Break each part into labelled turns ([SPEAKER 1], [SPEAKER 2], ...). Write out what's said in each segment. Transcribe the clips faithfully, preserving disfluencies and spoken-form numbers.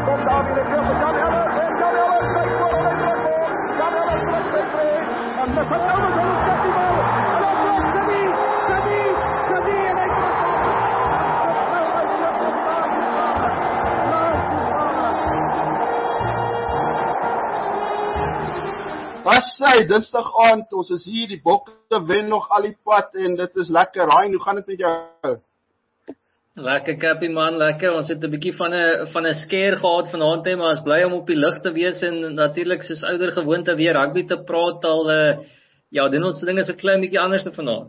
[SPEAKER 1] Komt daar weer een keer Jan Ellis. En Jan Ellis krijgt voor een goal. Jan Ellis trekt met twee. En met Van Ellis en een zet die bal. En dan blijft Sadi. Sadi. Sadi en hij komt aan.
[SPEAKER 2] Wat sê, dinsdag aand, ons is hier, die Bokke wen nog al die pad en dit is lekker. Ryan, hoe gaan dit met jou?
[SPEAKER 3] Lekker Kappie man, lekker. Ons het 'n bietjie van 'n van 'n scare gehad vanaand, hè, maar ons bly om op die lug te wees en natuurlik soos ouer gewoonte weer rugby te praat al uh, ja, doen ons dinge so klein bietjie anders te vanaand.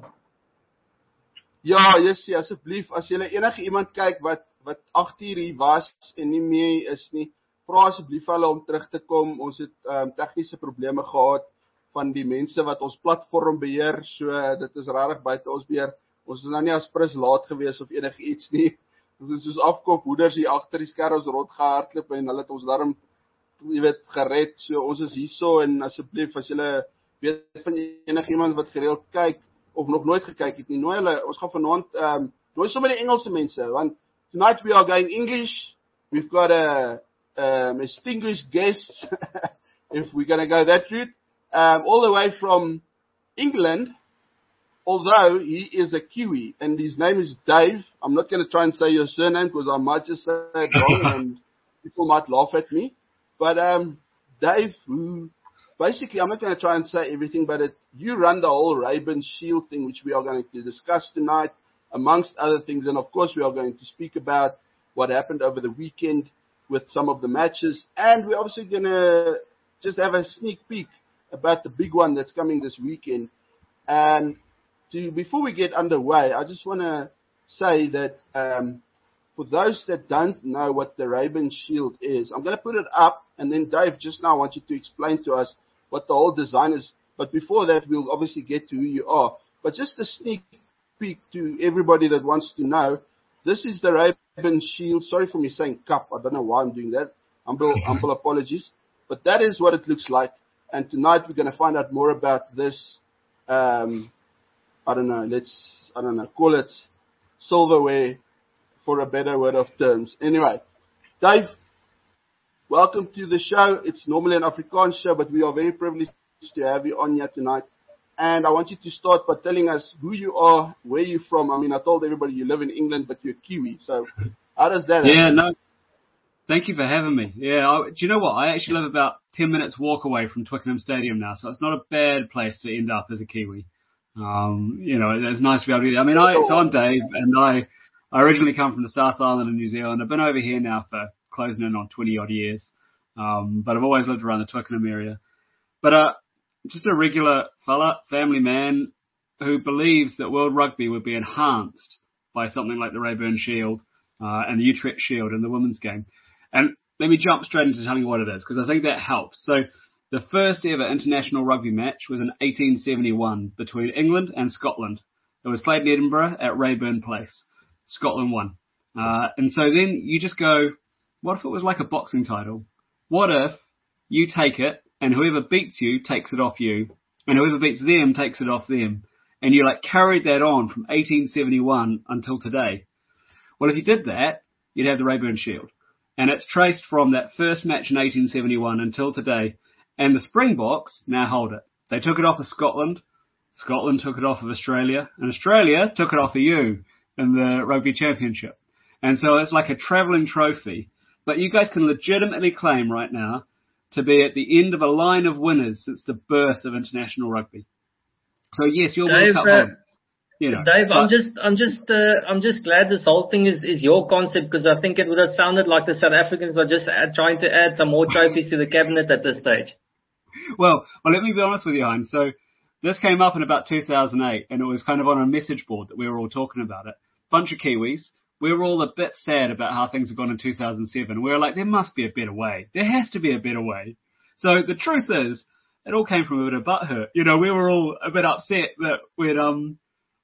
[SPEAKER 2] Ja, Jessie, asseblief, as jy enige iemand kyk wat wat agter hier was en nie meer is nie, vra asseblief hulle om terug te kom. Ons het um, tegniese probleme gehad van die mense wat ons platform beheer, so uh, dit is regtig buite ons beheer. Ons is nou nie as prins laat gewees of enige iets nie. Ons is soos afkoop hoeders hier agter die skerms rondgehardloop en hulle het ons daarom, jy weet, gered. So ons is hierso en asseblief as julle weet van enige iemand wat gereeld kyk of nog nooit gekyk het nie, nooi hulle. Ons gaan vanaand um, nooi sommer die Engelse mense, want tonight we are going English. We've got a um, distinguished guest, if we're going to go that route, um, all the way from England. Although he is a Kiwi and his name is Dave. I'm not going to try and say your surname because I might just say it wrong and people might laugh at me. But um, Dave, who basically, I'm not going to try and say everything, but it, you run the whole Ray-Ban Shield thing, which we are going to discuss tonight, amongst other things. And of course, we are going to speak about what happened over the weekend with some of the matches. And we're obviously going to just have a sneak peek about the big one that's coming this weekend. And To, before we get underway, I just want to say that um, for those that don't know what the Ray-Ban Shield is, I'm going to put it up, and then Dave, just now I want you to explain to us what the whole design is. But before that, we'll obviously get to who you are. But just a sneak peek to everybody that wants to know, this is the Ray-Ban Shield. Sorry for me saying cup. I don't know why I'm doing that. Humble, humble apologies. But that is what it looks like. And tonight we're going to find out more about this um I don't know, let's, I don't know, call it silverware for a better word of terms. Anyway, Dave, welcome to the show. It's normally an Afrikaans show, but we are very privileged to have you on here tonight. And I want you to start by telling us who you are, where you're from. I mean, I told everybody you live in England, but you're Kiwi. So how does that
[SPEAKER 4] Yeah,
[SPEAKER 2] happen?
[SPEAKER 4] no, thank you for having me. Yeah, I, do you know what? I actually live about ten minutes walk away from Twickenham Stadium now, so it's not a bad place to end up as a Kiwi. Um, you know, it's nice to be able to do that. I mean, I, so I'm Dave, and I, I originally come from the South Island of New Zealand. I've been over here now for closing in on twenty odd years. Um, but I've always lived around the Twickenham area. But, uh, just a regular fella, family man, who believes that World Rugby would be enhanced by something like the Ray-Ban Shield, uh, and the Utrecht Shield in the women's game. And let me jump straight into telling you what it is, because I think that helps. So, the first ever international rugby match was in eighteen seventy-one between England and Scotland. It was played in Edinburgh at Rayburn Place. Scotland won. Uh, and so then you just go, what if it was like a boxing title? What if you take it and whoever beats you takes it off you and whoever beats them takes it off them? And you like carried that on from eighteen seventy-one until today. Well, if you did that, you'd have the Ray-Ban Shield. And it's traced from that first match in eighteen seventy-one until today. And the Springboks now hold it. They took it off of Scotland. Scotland took it off of Australia. And Australia took it off of you in the Rugby Championship. And so it's like a travelling trophy. But you guys can legitimately claim right now to be at the end of a line of winners since the birth of international rugby. So yes, you're World Cup home. You know,
[SPEAKER 3] Dave,
[SPEAKER 4] but,
[SPEAKER 3] I'm just, I'm just, uh, I'm just glad this whole thing is, is your concept, because I think it would have sounded like the South Africans are just add, trying to add some more trophies to the cabinet at this stage.
[SPEAKER 4] Well, well, let me be honest with you, Hein. So this came up in about two thousand eight, and it was kind of on a message board that we were all talking about it. Bunch of Kiwis. We were all a bit sad about how things had gone in two thousand seven. We were like, there must be a better way. There has to be a better way. So the truth is, it all came from a bit of butthurt. You know, we were all a bit upset that we'd, um,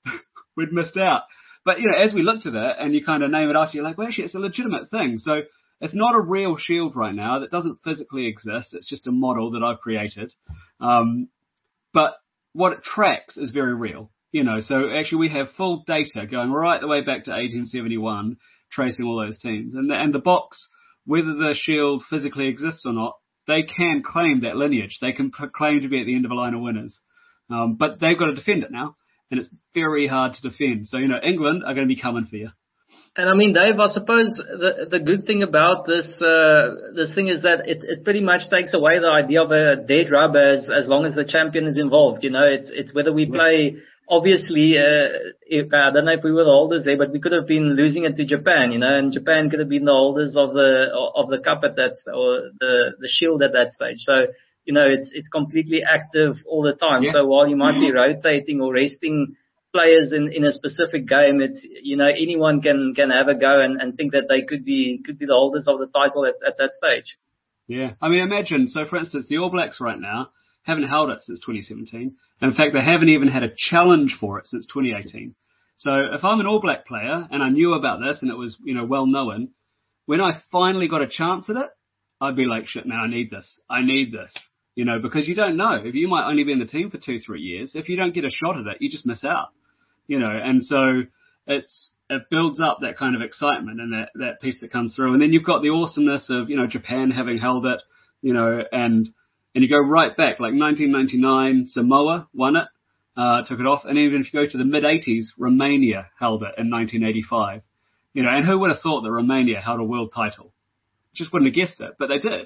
[SPEAKER 4] we'd missed out. But, you know, as we looked at it and you kind of name it after, you're like, well, actually, it's a legitimate thing. So it's not a real shield right now that doesn't physically exist. It's just a model that I've created. Um, but what it tracks is very real. You know, so actually we have full data going right the way back to eighteen seventy-one, tracing all those teams. And the, and the box whether the Shield physically exists or not, they can claim that lineage. They can claim to be at the end of a line of winners. Um, but they've got to defend it now, and it's very hard to defend. So, you know, England are going to be coming for you.
[SPEAKER 3] And I mean, Dave, I suppose the the good thing about this uh, this thing is that it, it pretty much takes away the idea of a dead rubber as as long as the champion is involved. You know, it's it's whether we play. Obviously, uh, if, I don't know if we were the holders there, but we could have been losing it to Japan. You know, and Japan could have been the holders of the of the cup at that st- or the the shield at that stage. So, you know, it's it's completely active all the time.
[SPEAKER 4] Yeah.
[SPEAKER 3] So while you might be rotating or resting players in, in a specific game, it's, you know, anyone can, can have a go and, and think that they could be, could be the holders of the title at, at that stage.
[SPEAKER 4] Yeah. I mean, imagine, so for instance, the All Blacks right now haven't held it since twenty seventeen. And in fact, they haven't even had a challenge for it since twenty eighteen. So if I'm an All Black player and I knew about this and it was, you know, well known, when I finally got a chance at it, I'd be like, shit, man, I need this. I need this. You know, because you don't know. If you might only be in the team for two, three years, if you don't get a shot at it, you just miss out. You know, and so it's, it builds up that kind of excitement and that, that piece that comes through. And then you've got the awesomeness of, you know, Japan having held it, you know, and, and you go right back, like nineteen ninety-nine, Samoa won it, uh, took it off. And even if you go to the mid eighties, Romania held it in nineteen eighty-five, you know, and who would have thought that Romania held a world title? Just wouldn't have guessed it, but they did.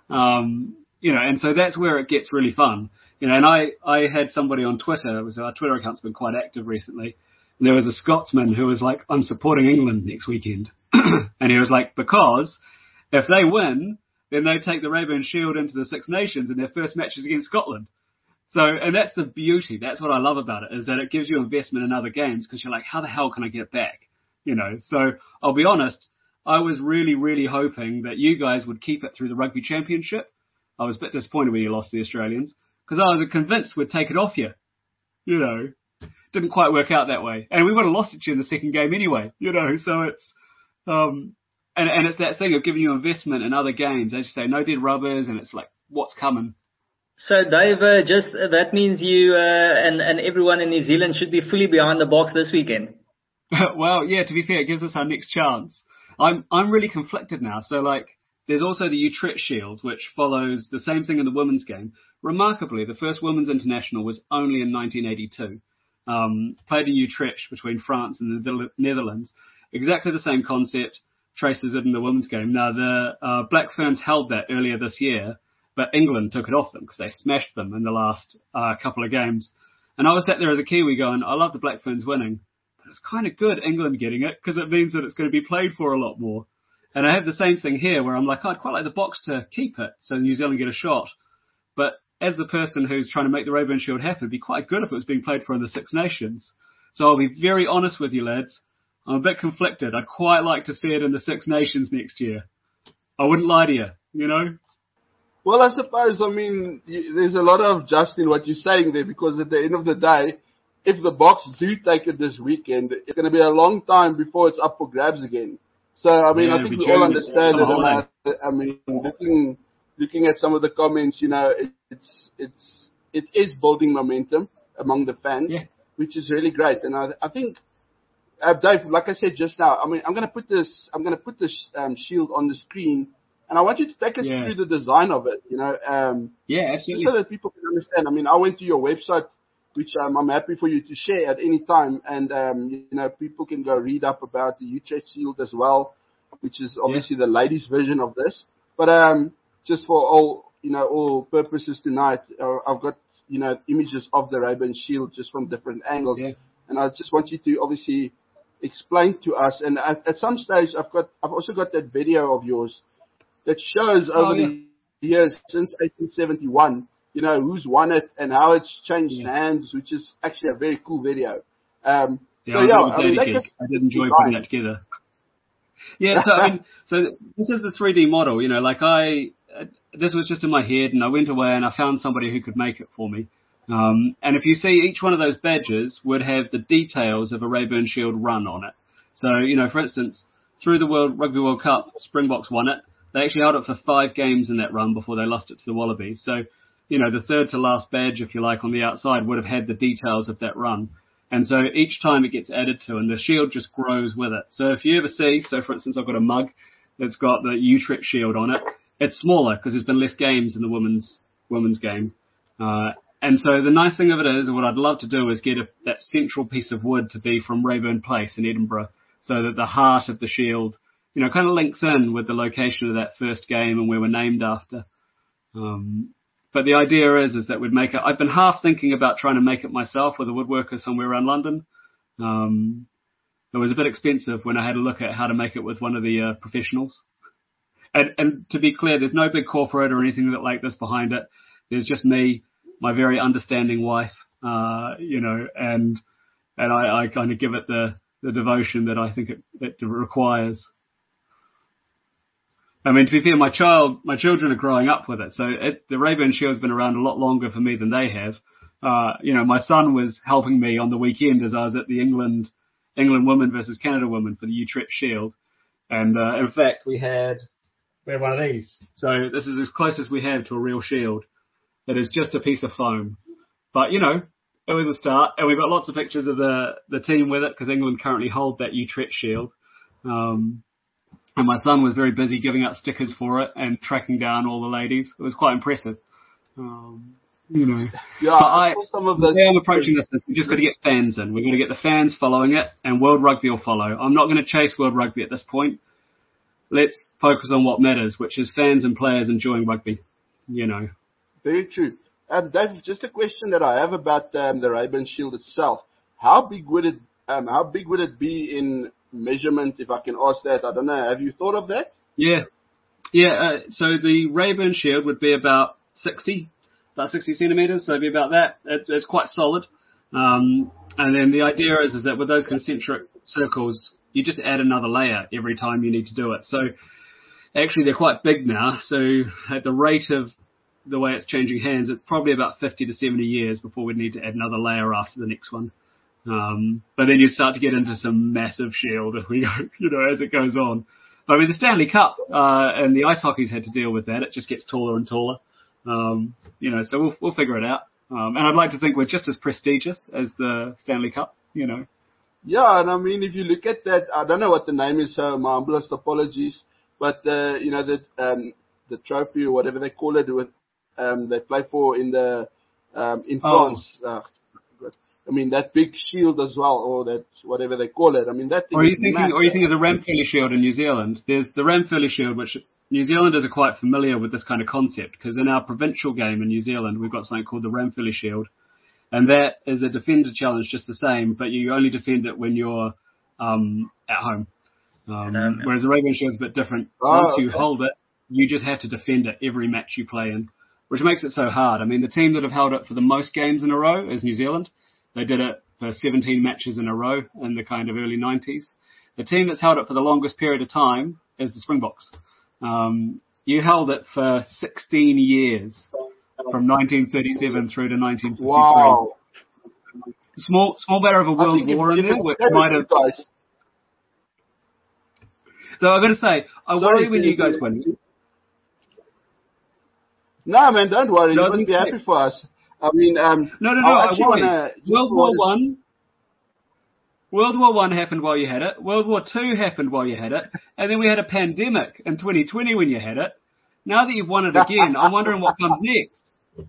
[SPEAKER 4] Um, you know, and so that's where it gets really fun. You know, and I, I had somebody on Twitter, it was, our Twitter account's been quite active recently, and there was a Scotsman who was like, I'm supporting England next weekend. And he was like, because if they win, then they take the Rayburn Shield into the Six Nations and their first match is against Scotland. So, and that's the beauty, that's what I love about it, is that it gives you investment in other games, because you're like, how the hell can I get back? You know, so I'll be honest, I was really, really hoping that you guys would keep it through the Rugby Championship. I was a bit disappointed when you lost to the Australians, because I was convinced we'd take it off you. You know, didn't quite work out that way. And we would have lost it to you in the second game anyway, you know, so it's, um, and, and it's that thing of giving you investment in other games. As you say, no dead rubbers, and it's like, what's coming?
[SPEAKER 3] So Dave, uh, just, uh, that means you, uh, and, and everyone in New Zealand should be fully behind the box this weekend.
[SPEAKER 4] Well, yeah, to be fair, it gives us our next chance. I'm, I'm really conflicted now. So like, there's also the Utrecht Shield, which follows the same thing in the women's game. Remarkably, the first women's international was only in nineteen eighty-two. Um, played in Utrecht between France and the Netherlands. Exactly the same concept, traces it in the women's game. Now, the uh, Black Ferns held that earlier this year, but England took it off them because they smashed them in the last uh, couple of games. And I was sat there as a Kiwi going, I love the Black Ferns winning, but it's kind of good England getting it because it means that it's going to be played for a lot more. And I have the same thing here where I'm like, oh, I'd quite like the Box to keep it so New Zealand get a shot. But as the person who's trying to make the Rayburn Shield happen, it'd be quite good if it was being played for in the Six Nations. So I'll be very honest with you, lads. I'm a bit conflicted. I'd quite like to see it in the Six Nations next year. I wouldn't lie to you, you know?
[SPEAKER 2] Well, I suppose, I mean, you, there's a lot of just in what you're saying there, because at the end of the day, if the Box do take it this weekend, it's going to be a long time before it's up for grabs again. So, I mean,
[SPEAKER 4] yeah,
[SPEAKER 2] I think we all understand it. And I, I mean, looking looking at some of the comments, you know, it, it's it's it is building momentum among the fans,
[SPEAKER 4] yeah.
[SPEAKER 2] which is really great. And I, I think, uh, Dave, like I said just now, I mean, I'm going to put this, I'm going to put this um, shield on the screen, and I want you to take us
[SPEAKER 4] yeah.
[SPEAKER 2] through the design of it. You know, um,
[SPEAKER 4] yeah, absolutely,
[SPEAKER 2] just so that people can understand. I mean, I went to your website, which um, I'm happy for you to share at any time. And, um, you know, people can go read up about the Utrecht Shield as well, which is obviously yeah. the ladies' version of this. But um, just for all, you know, all purposes tonight, uh, I've got, you know, images of the Rayburn Shield just from different angles.
[SPEAKER 4] Yeah. And
[SPEAKER 2] I just want you to obviously explain to us. And at, at some stage, I've got, I've also got that video of yours that shows over oh, yeah. the years since eighteen seventy-one, you know, who's won it and how it's changed yeah. hands, which is actually a very cool video. Um,
[SPEAKER 4] yeah,
[SPEAKER 2] so
[SPEAKER 4] I
[SPEAKER 2] yeah, I, mean,
[SPEAKER 4] I did enjoy putting that together. Yeah, so I mean, so this is the three D model, you know, like I, uh, this was just in my head and I went away and I found somebody who could make it for me. Um, and if you see, each one of those badges would have the details of a Rayburn Shield run on it. So, you know, for instance, through the World Rugby World Cup, Springboks won it. They actually held it for five games in that run before they lost it to the Wallabies. So, you know, the third to last badge, if you like, on the outside would have had the details of that run. And so each time it gets added to, and the shield just grows with it. So if you ever see, so for instance, I've got a mug It's got the Utrecht Shield on it. It's smaller because there's been less games in the women's women's game. Uh, and so the nice thing of it is, what I'd love to do is get a, that central piece of wood to be from Rayburn Place in Edinburgh, so that the heart of the shield, you know, kind of links in with the location of that first game and where we're named after. Um, but the idea is, is that we'd make it. I've been half thinking about trying to make it myself with a woodworker somewhere around London. Um, it was a bit expensive when I had a look at how to make it with one of the uh, professionals. And, and to be clear, there's no big corporate or anything like this behind it. There's just me, my very understanding wife, uh, you know, and and I, I kind of give it the, the devotion that I think it, it requires. I mean, to be fair, my child, my children are growing up with it, so it, the Rayburn Shield's been around a lot longer for me than they have. Uh, you know, my son was helping me on the weekend as I was at the England England women versus Canada women for the Utrecht Shield, and uh, in fact, we had we had one of these. So this is as close as we have to a real shield. It is just a piece of foam, but you know, it was a start, and we've got lots of pictures of the the team with it because England currently hold that Utrecht Shield. Um, And my son was very busy giving out stickers for it and tracking down all the ladies. It was quite impressive. Um, you know.
[SPEAKER 2] Yeah,
[SPEAKER 4] but I,
[SPEAKER 2] some of the
[SPEAKER 4] the way I'm approaching this is we've just got to get fans in. We're going to get the fans following it, and World Rugby will follow. I'm not going to chase World Rugby at this point. Let's focus on what matters, which is fans and players enjoying rugby. You know.
[SPEAKER 2] Very true. Um, Dave, just a question that I have about um, the Rayburn Shield itself. How big would it? Um, how big would it be in measurement, if I can ask that? I don't know. Have you thought of that?
[SPEAKER 4] Yeah. Yeah, uh, so the Rayburn Shield would be about sixty, about sixty centimetres, so it'd be about that. It's, it's quite solid. Um, and then the idea is, is that with those concentric circles, you just add another layer every time you need to do it. So actually they're quite big now, so at the rate of the way it's changing hands, it's probably about fifty to seventy years before we need to add another layer after the next one. Um, but then you start to get into some massive shield if we go, you know, as it goes on. But I mean, the Stanley Cup, uh, and the ice hockey's had to deal with that. It just gets taller and taller. Um, you know, so we'll, we'll figure it out. Um, and I'd like to think we're just as prestigious as the Stanley Cup, you know.
[SPEAKER 2] Yeah, and I mean, if you look at that, I don't know what the name is, so my humblest apologies, but, uh, you know, the, um, the trophy or whatever they call it, with, um, they play for in the, um, in France,
[SPEAKER 4] oh.
[SPEAKER 2] uh, I mean, that big shield as well, or that, whatever they call it. I mean, that thing
[SPEAKER 4] or are you
[SPEAKER 2] is
[SPEAKER 4] thinking,
[SPEAKER 2] massive.
[SPEAKER 4] Or are you thinking of the Ramphele Shield in New Zealand? There's the Ramphele Shield, which New Zealanders are quite familiar with this kind of concept, because in our provincial game in New Zealand, we've got something called the Ramphele Shield. And that is a defender challenge just the same, but you only defend it when you're um, at home. Um, um, whereas the Rayburn Shield's a bit different.
[SPEAKER 2] Oh,
[SPEAKER 4] Once you
[SPEAKER 2] okay.
[SPEAKER 4] hold it, you just have to defend it every match you play in, which makes it so hard. I mean, the team that have held it for the most games in a row is New Zealand. They did it for seventeen matches in a row in the kind of early nineties. The team that's held it for the longest period of time is the Springboks. Um, you held it for sixteen years, from nineteen thirty-seven through to nineteen fifty-three.
[SPEAKER 2] Wow.
[SPEAKER 4] Small, small matter of a world war in there, which might have.
[SPEAKER 2] Guys.
[SPEAKER 4] So I'm going to say, I
[SPEAKER 2] Sorry,
[SPEAKER 4] worry when you guys win.
[SPEAKER 2] No, man, don't worry.
[SPEAKER 4] No,
[SPEAKER 2] You must be happy for us. I mean, um,
[SPEAKER 4] no, no, no.
[SPEAKER 2] I
[SPEAKER 4] I
[SPEAKER 2] actually
[SPEAKER 4] worry.
[SPEAKER 2] wanna,
[SPEAKER 4] World War One. World War One happened while you had it. World War Two happened while you had it, and then we had a pandemic in twenty twenty when you had it. Now that you've won it again, I'm wondering what comes next.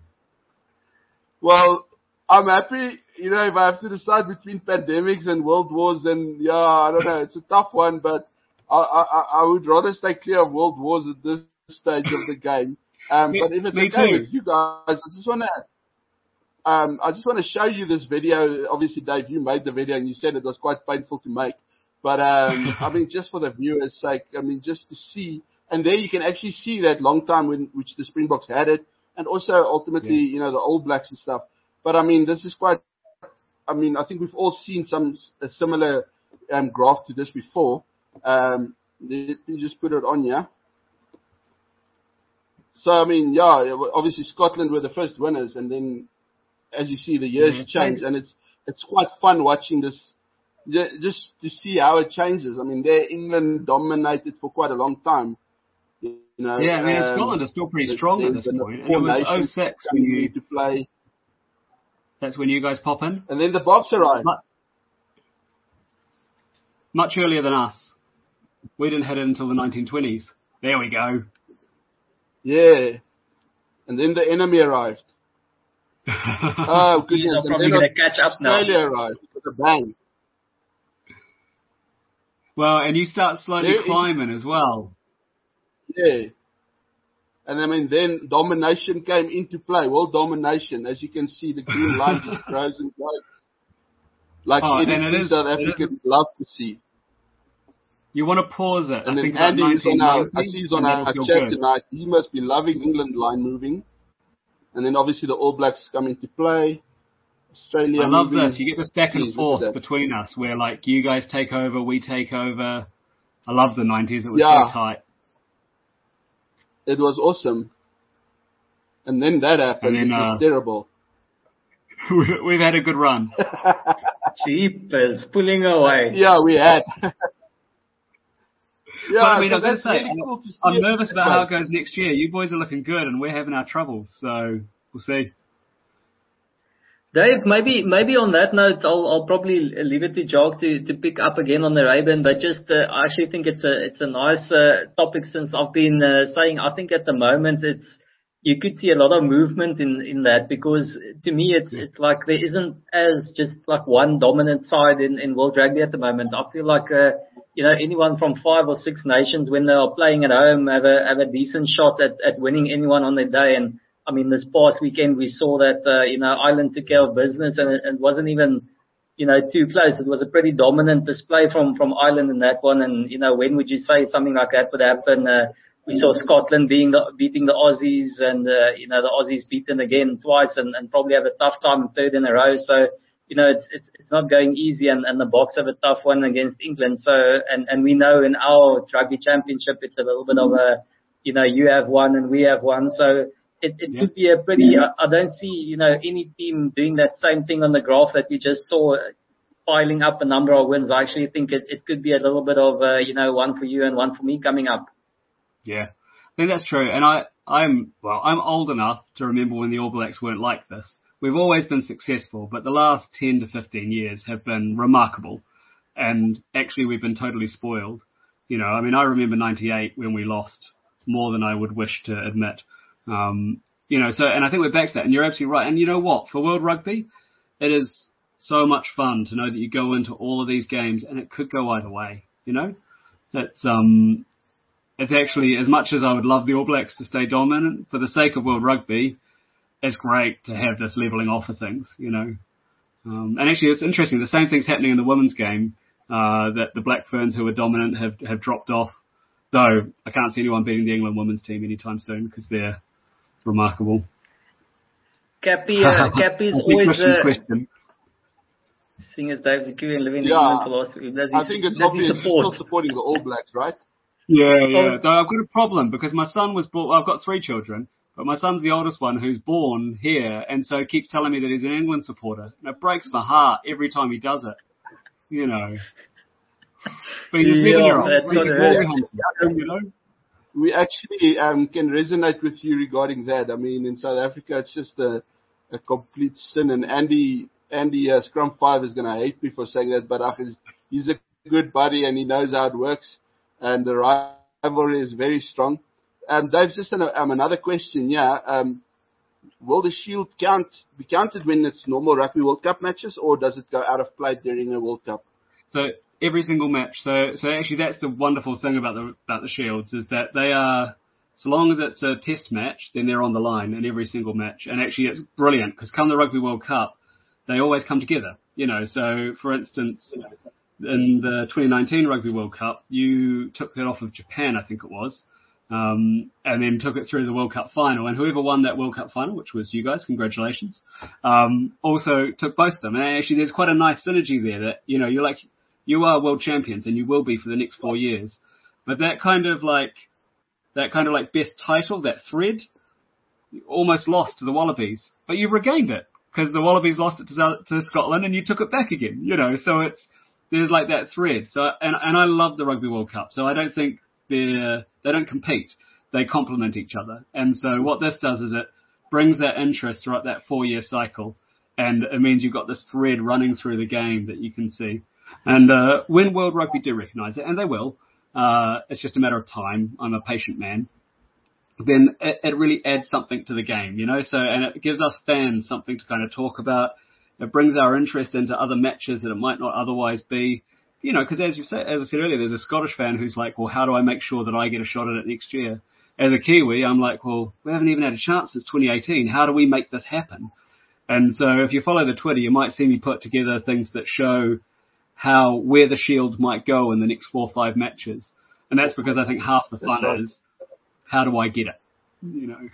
[SPEAKER 2] Well, I'm happy. You know, if I have to decide between pandemics and world wars, then yeah, I don't know. It's a tough one, but I, I, I would rather stay clear of world wars at this stage of the game. Um,
[SPEAKER 4] me,
[SPEAKER 2] but if it's
[SPEAKER 4] me
[SPEAKER 2] okay
[SPEAKER 4] too.
[SPEAKER 2] with you guys, I just want to. Um, I just want to show you this video. Obviously, Dave, you made the video and you said it was quite painful to make. But, um, I mean, just for the viewers' sake, I mean, just to see. And there you can actually see that long time when, which the Springboks had it. And also, ultimately, yeah. you know, the All Blacks and stuff. But, I mean, this is quite, I mean, I think we've all seen some a similar um, graph to this before. Um, let me just put it on here. So, I mean, yeah, obviously Scotland were the first winners, and then, as you see, the years mm-hmm. change, and it's it's quite fun watching this, just to see how it changes. I mean, there England dominated for quite a long time. You know,
[SPEAKER 4] yeah, I mean,
[SPEAKER 2] um,
[SPEAKER 4] Scotland is still pretty strong at this point. And it
[SPEAKER 2] four
[SPEAKER 4] was oh
[SPEAKER 2] nations
[SPEAKER 4] six when you
[SPEAKER 2] to play.
[SPEAKER 4] That's when you guys pop in.
[SPEAKER 2] And then the Boks arrived.
[SPEAKER 4] Much, much earlier than us. We didn't hit it until the nineteen twenties. There we go.
[SPEAKER 2] Yeah. And then the enemy arrived. Oh, goodness.
[SPEAKER 3] You're
[SPEAKER 2] And
[SPEAKER 3] probably
[SPEAKER 2] then
[SPEAKER 3] going to catch up now.
[SPEAKER 2] Australia arrived with a bang.
[SPEAKER 4] Well, and you start slowly
[SPEAKER 2] There is-
[SPEAKER 4] climbing as well.
[SPEAKER 2] Yeah. And I mean, then domination came into play. World domination. As you can see, the green line just grows and grows. Like
[SPEAKER 4] Oh, and it
[SPEAKER 2] anything
[SPEAKER 4] is-
[SPEAKER 2] South
[SPEAKER 4] it is-
[SPEAKER 2] African would love to see.
[SPEAKER 4] You want to pause it.
[SPEAKER 2] And
[SPEAKER 4] I
[SPEAKER 2] then
[SPEAKER 4] think about
[SPEAKER 2] Andy is on our,
[SPEAKER 4] nineteen ninety,
[SPEAKER 2] I see he's on
[SPEAKER 4] and
[SPEAKER 2] our
[SPEAKER 4] that'll feel
[SPEAKER 2] chat
[SPEAKER 4] good.
[SPEAKER 2] tonight. He must be loving England line moving. And then obviously the All Blacks come into play. Australia
[SPEAKER 4] I love
[SPEAKER 2] moving.
[SPEAKER 4] this. You get this back and
[SPEAKER 2] Jeez, look at
[SPEAKER 4] forth
[SPEAKER 2] that.
[SPEAKER 4] between us where like you guys take over, we take over. I love the nineties. It was
[SPEAKER 2] Yeah.
[SPEAKER 4] so tight.
[SPEAKER 2] It was awesome. And then that happened,
[SPEAKER 4] And then,
[SPEAKER 2] which
[SPEAKER 4] uh,
[SPEAKER 2] was terrible.
[SPEAKER 4] We've had a good run.
[SPEAKER 3] Jeepers, pulling away.
[SPEAKER 2] Yeah, we had. yeah,
[SPEAKER 4] But I mean,
[SPEAKER 2] so
[SPEAKER 4] I was going to
[SPEAKER 2] that's
[SPEAKER 4] say,
[SPEAKER 2] really
[SPEAKER 4] I'm,
[SPEAKER 2] cool to see.
[SPEAKER 4] I'm
[SPEAKER 2] it
[SPEAKER 4] nervous
[SPEAKER 2] that
[SPEAKER 4] about
[SPEAKER 2] way.
[SPEAKER 4] how it goes next year. You boys are looking good and we're having our troubles. So we'll see.
[SPEAKER 3] Dave, maybe maybe on that note, I'll I'll probably leave it to Jacques to, to pick up again on the Ray-Ban, but just uh, I actually think it's a it's a nice uh, topic since I've been uh, saying I think at the moment it's you could see a lot of movement in, in that because to me it's it's like there isn't as just like one dominant side in, in World Rugby at the moment. I feel like uh, you know anyone from five or six nations when they are playing at home have a have a decent shot at, at winning anyone on their day. And I mean, this past weekend we saw that, uh, you know, Ireland took care of business and it, it wasn't even, you know, too close. It was a pretty dominant display from, from Ireland in that one. And, you know, when would you say something like that would happen? Uh, we saw Scotland being the, beating the Aussies and, uh, you know, the Aussies beaten again twice and, and probably have a tough time third in a row. So, you know, it's, it's, it's not going easy and, and the Boks have a tough one against England. So, and, and we know in our rugby championship, it's a little bit of a, you know, you have one and we have one. So, It, it
[SPEAKER 4] Yeah.
[SPEAKER 3] could be a pretty, I, I don't see, you know, any team doing that same thing on the graph that we just saw piling up a number of wins. I actually think it, it could be a little bit of, uh, you know, one for you and one for me coming up.
[SPEAKER 4] Yeah, I think that's true. And I, I'm, well, I'm old enough to remember when the All Blacks weren't like this. We've always been successful, but the last ten to fifteen years have been remarkable. And actually we've been totally spoiled. You know, I mean, I remember ninety-eight when we lost more than I would wish to admit. Um, you know, so, and I think we're back to that and you're absolutely right. And you know what, for World Rugby, it is so much fun to know that you go into all of these games and it could go either way, you know, it's, um, it's actually as much as I would love the All Blacks to stay dominant for the sake of World Rugby, it's great to have this leveling off of things, you know, um, and actually it's interesting. The same thing's happening in the women's game, uh, that the Black Ferns who were dominant have, have dropped off, though I can't see anyone beating the England women's team anytime soon because they're remarkable.
[SPEAKER 3] Cappy, uh, Cappy's
[SPEAKER 4] I think
[SPEAKER 3] always,
[SPEAKER 4] Christian's
[SPEAKER 3] uh,
[SPEAKER 4] question.
[SPEAKER 3] seeing as Dave Zakuwa and living in
[SPEAKER 2] Yeah.
[SPEAKER 3] England for last week, does he,
[SPEAKER 2] I think it's
[SPEAKER 3] does he
[SPEAKER 2] obvious you're
[SPEAKER 3] support?
[SPEAKER 2] still supporting the All Blacks, right?
[SPEAKER 4] Yeah, yeah.
[SPEAKER 3] Oh,
[SPEAKER 4] So I've got a problem because my son was born. I've got three children, but my son's the oldest one who's born here, and so keeps telling me that he's an England supporter. And it breaks my heart every time he does it. You know. But he's a
[SPEAKER 3] Yeah,
[SPEAKER 4] seven-year-old.
[SPEAKER 3] that's
[SPEAKER 4] He's a
[SPEAKER 3] gotta
[SPEAKER 4] glory
[SPEAKER 3] hurt.
[SPEAKER 4] hunter, you know.
[SPEAKER 2] We actually um, can resonate with you regarding that. I mean, in South Africa, it's just a, a complete sin. And Andy, Andy uh, Scrum five is going to hate me for saying that, but uh, he's, he's a good buddy and he knows how it works. And the rivalry is very strong. Um, Dave, just an, um, another question. Yeah, um, will the Shield count be counted when it's normal Rugby World Cup matches, or does it go out of play during a World Cup?
[SPEAKER 4] So every single match. So so actually that's the wonderful thing about the about the Shields is that they are, so long as it's a test match, then they're on the line in every single match. And actually it's brilliant because come the Rugby World Cup, they always come together. You know, so for instance, in the twenty nineteen Rugby World Cup, you took that off of Japan, I think it was, um, and then took it through the World Cup final. And whoever won that World Cup final, which was you guys, congratulations, um, also took both of them. And actually there's quite a nice synergy there that, you know, you're like, you are world champions and you will be for the next four years. But that kind of like, that kind of like best title, that thread, almost lost to the Wallabies, but you regained it because the Wallabies lost it to, to Scotland and you took it back again, you know, so it's, there's like that thread. So, and, and I love the Rugby World Cup. So I don't think they're, they don't compete. They complement each other. And so what this does is it brings that interest throughout that four year cycle. And it means you've got this thread running through the game that you can see. And uh, when World Rugby do recognise it, and they will, uh, it's just a matter of time. I'm a patient man. Then it, it really adds something to the game, you know. So, and it gives us fans something to kind of talk about. It brings our interest into other matches that it might not otherwise be, you know. Because as you said, as I said earlier, there's a Scottish fan who's like, well, how do I make sure that I get a shot at it next year? As a Kiwi, I'm like, well, we haven't even had a chance since twenty eighteen. How do we make this happen? And so, if you follow the Twitter, you might see me put together things that show how where the Shield might go in the next four or five matches, and that's because I think half the fun right. is. How do I get it? You know.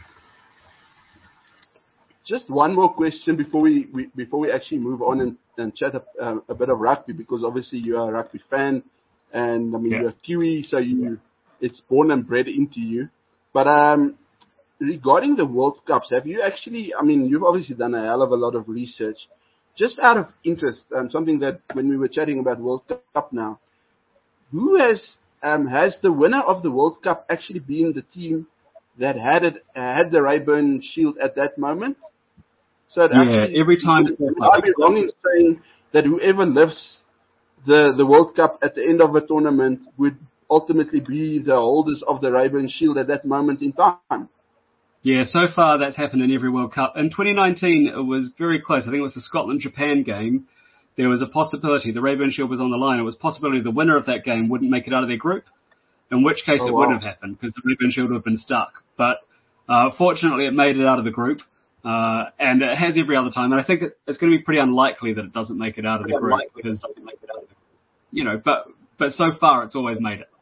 [SPEAKER 2] Just one more question before we, we before we actually move on and, and chat a, uh, a bit of rugby, because obviously you are a rugby fan, and I mean yeah. you're a Kiwi, so you it's born and bred into you. But um, regarding the World Cups, have you actually? I mean, you've obviously done a hell of a lot of research. Just out of interest, um, something that when we were chatting about World Cup now, who has Um, has the winner of the World Cup actually been the team that had it uh, had the Rayburn Shield at that moment? So it
[SPEAKER 4] yeah,
[SPEAKER 2] actually,
[SPEAKER 4] every time.
[SPEAKER 2] I'd be wrong in saying that whoever lifts the the World Cup at the end of a tournament would ultimately be the holders of the Rayburn Shield at that moment in time.
[SPEAKER 4] Yeah, so far that's happened in every World Cup. In twenty nineteen, it was very close. I think it was the Scotland-Japan game. There was a possibility, the Rayburn Shield was on the line, it was a possibility the winner of that game wouldn't make it out of their group, in which case oh, it wow. wouldn't have happened, because the Rayburn Shield would have been stuck. But uh, fortunately it made it out of the group, uh, and it has every other time, and I think it, it's going to be pretty unlikely that it doesn't make it out of the group, because, you know, but, but so far it's always made it.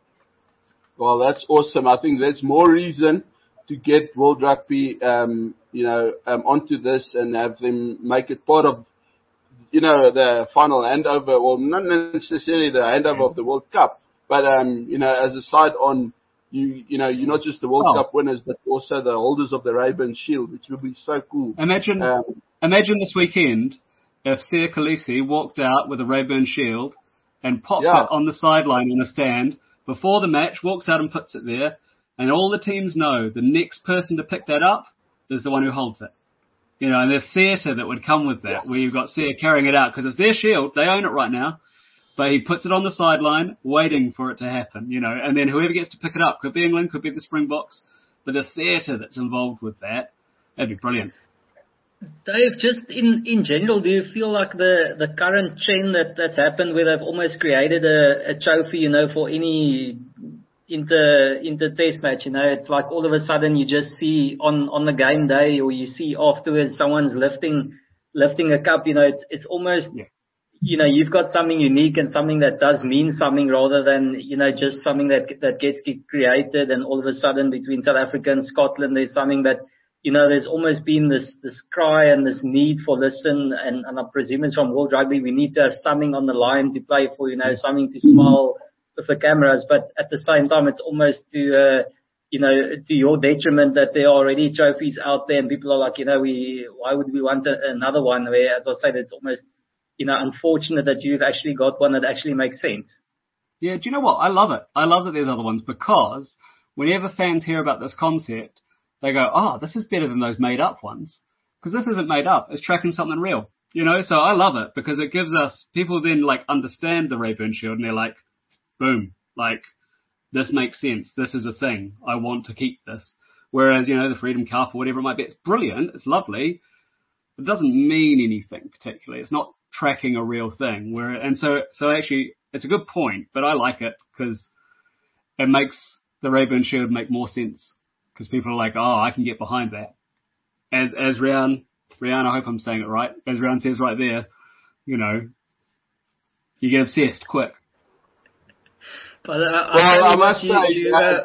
[SPEAKER 2] Well, that's awesome. I think that's more reason to get World Rugby, um, you know, um, onto this and have them make it part of, you know, the final handover, well, not necessarily the handover of the World Cup, but, um, you know, as a side on, you, you know, you're not just the World oh. Cup winners, but also the holders of the Rayburn Shield, which would be so cool.
[SPEAKER 4] Imagine, um, imagine this weekend if Siya Kolisi walked out with a Rayburn Shield and popped yeah. it on the sideline in a stand before the match, walks out and puts it there, and all the teams know the next person to pick that up is the one who holds it. You know, and the theatre that would come with that, yes. where you've got Siya carrying it out, because it's their shield, they own it right now, but he puts it on the sideline, waiting for it to happen, you know, and then whoever gets to pick it up, could be England, could be the Springboks, but the theatre that's involved with that, that'd be brilliant.
[SPEAKER 3] Dave, just in, in general, do you feel like the, the current trend that, that's happened where they've almost created a, a trophy, you know, for any inter inter test match, you know, it's like all of a sudden you just see on, on the game day, or you see afterwards someone's lifting lifting a cup, you know, it's it's almost yeah. you know, you've got something unique and something that does mean something rather than, you know, just something that that gets created and all of a sudden between South Africa and Scotland there's something that, you know, there's almost been this this cry and this need for this, and, and, and I presume it's from World Rugby, we need to have something on the line to play for, you know, something to smile with the cameras, but at the same time it's almost to uh, you know, to your detriment that there are already trophies out there and people are like, you know, we why would we want a, another one, where, as I said, it's almost, you know, unfortunate that you've actually got one that actually makes sense.
[SPEAKER 4] Yeah, do you know what? I love it. I love that there's other ones, because whenever fans hear about this concept, they go, oh, this is better than those made up ones, because this isn't made up. It's tracking something real, you know, so I love it because it gives us, people then like understand the Rayburn Shield and they're like, boom, like, this makes sense. This is a thing. I want to keep this. Whereas, you know, the Freedom Cup or whatever it might be, it's brilliant. It's lovely. It doesn't mean anything particularly. It's not tracking a real thing. Where, and so, so actually, it's a good point, but I like it because it makes the Rayburn Shield make more sense. Because people are like, oh, I can get behind that. As, as Rian, Rian, I hope I'm saying it right. As Rian says right there, you know, you get obsessed quick.
[SPEAKER 3] But, uh,
[SPEAKER 2] well, I, I must you, say, you, uh,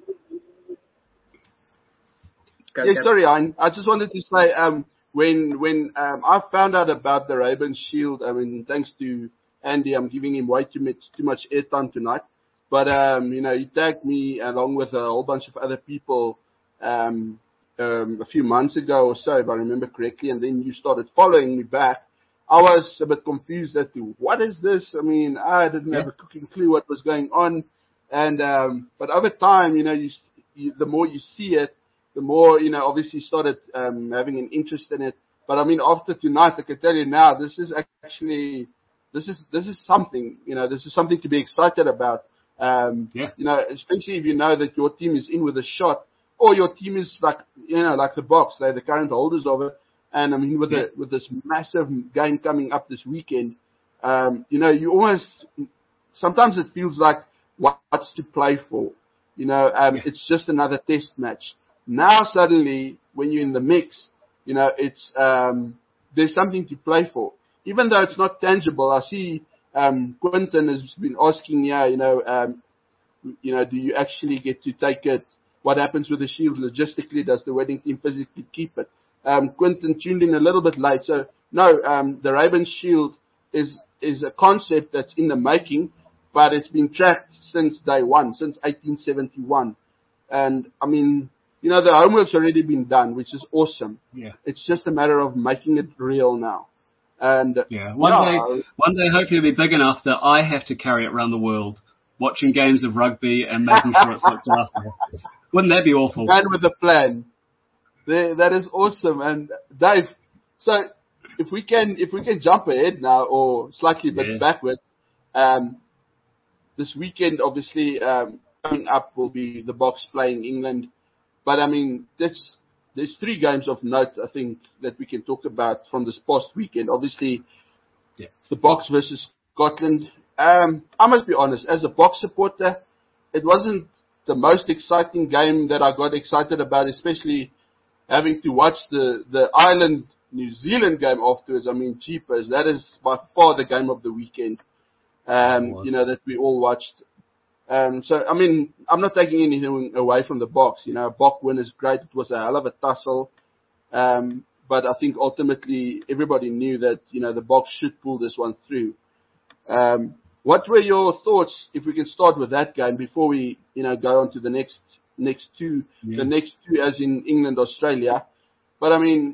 [SPEAKER 2] go, yeah, go. sorry, I, I just wanted to say, um, when when um, I found out about the Rayburn Shield, I mean, thanks to Andy, I'm giving him way too much too much airtime tonight. But um, you know, he tagged me along with a whole bunch of other people um, um, a few months ago or so, if I remember correctly, and then you started following me back. I was a bit confused as to what is this. I mean, I didn't yeah. have a cooking clue what was going on. And, um, but over time, you know, you, you, the more you see it, the more, you know, obviously started, um, having an interest in it. But I mean, after tonight, I can tell you now, this is actually, this is, this is something, you know, this is something to be excited about. Um,
[SPEAKER 4] yeah.
[SPEAKER 2] You know, especially if you know that your team is in with a shot, or your team is like, you know, like the Boks, they're the current holders of it. And I mean, with
[SPEAKER 4] yeah.
[SPEAKER 2] the, with this massive game coming up this weekend, um, you know, you almost, sometimes it feels like what's to play for. You know, um,
[SPEAKER 4] yeah.
[SPEAKER 2] it's just another test match. Now suddenly, when you're in the mix, you know, it's, um, there's something to play for. Even though it's not tangible, I see, um, Quinton has been asking, yeah, you know, um, you know, do you actually get to take it? What happens with the Shield logistically? Does the wedding team physically keep it? Um, Quinton tuned in a little bit late. So, no, um, the Ravens Shield is, is a concept that's in the making, but it's been tracked since day one, since eighteen seventy-one. And, I mean, you know, the homework's already been done, which is awesome.
[SPEAKER 4] Yeah.
[SPEAKER 2] It's just a matter of making it real now. And
[SPEAKER 4] yeah, one
[SPEAKER 2] yeah,
[SPEAKER 4] day, one day, hopefully, it'll be big enough that I have to carry it around the world, watching games of rugby and making sure it's looked after. Wouldn't that be awful?
[SPEAKER 2] Man with a plan. There, that is awesome. And Dave, so if we can, if we can jump ahead now, or slightly a bit
[SPEAKER 4] yeah.
[SPEAKER 2] backwards, um, this weekend, obviously, um, coming up will be the Boks playing England. But I mean, there's there's three games of note, I think, that we can talk about from this past weekend. Obviously,
[SPEAKER 4] yeah.
[SPEAKER 2] the Boks versus Scotland. Um, I must be honest, as a Boks supporter, it wasn't the most exciting game that I got excited about, especially having to watch the, the Ireland New Zealand game afterwards. I mean, cheapers, that is by far the game of the weekend, um, you know, that we all watched. Um, so, I mean, I'm not taking anything away from the Boks. You know, a Bok win is great. It was a hell of a tussle. Um, but I think ultimately everybody knew that, you know, the Boks should pull this one through. Um, what were your thoughts, if we can start with that game before we, you know, go on to the next, next two, yeah. the next two as in England, Australia. But I mean,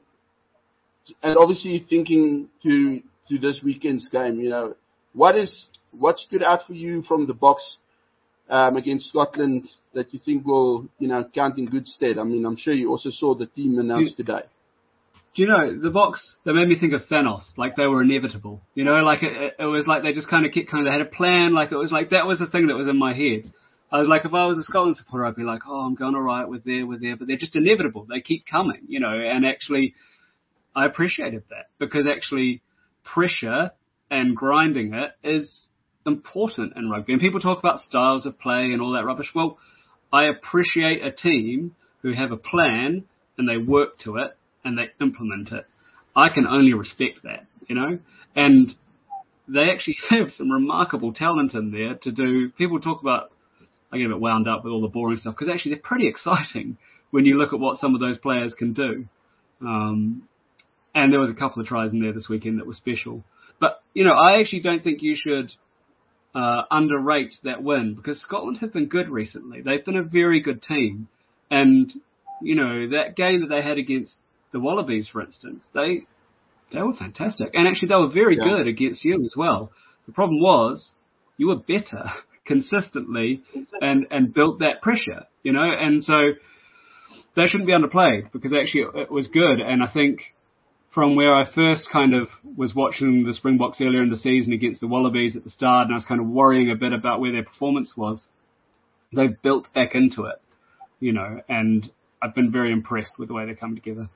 [SPEAKER 2] and obviously thinking to, to this weekend's game, you know, what is, what stood out for you from the Boks Um, against Scotland that you think will, you know, count in good stead? I mean, I'm sure you also saw the team announced
[SPEAKER 4] do,
[SPEAKER 2] today.
[SPEAKER 4] Do you know, the Boks, they made me think of Thanos, like they were inevitable. You know, like it, it was like they just kind of kept, kind of, they had a plan, like it was like, that was the thing that was in my head. I was like, if I was a Scotland supporter, I'd be like, oh, I'm going all right, we're there, we're there, but they're just inevitable. They keep coming, you know, and actually, I appreciated that because actually pressure and grinding it is important in rugby. And people talk about styles of play and all that rubbish. Well, I appreciate a team who have a plan and they work to it and they implement it. I can only respect that, you know, and they actually have some remarkable talent in there to do. People talk about, I get a bit wound up with all the boring stuff because actually they're pretty exciting when you look at what some of those players can do. Um, and there was a couple of tries in there this weekend that were special. But, you know, I actually don't think you should Uh, underrate that win because Scotland have been good recently. They've been a very good team. And, you know, that game that they had against the Wallabies, for instance, they they were fantastic. And actually they were very yeah. good against you as well. The problem was you were better consistently and, and built that pressure, you know, and so that shouldn't be underplayed because actually it was good. And I think from where I first kind of was watching the Springboks earlier in the season against the Wallabies at the start, and I was kind of worrying a bit about where their performance was, they've built back into it, you know, and I've been very impressed with the way they come together.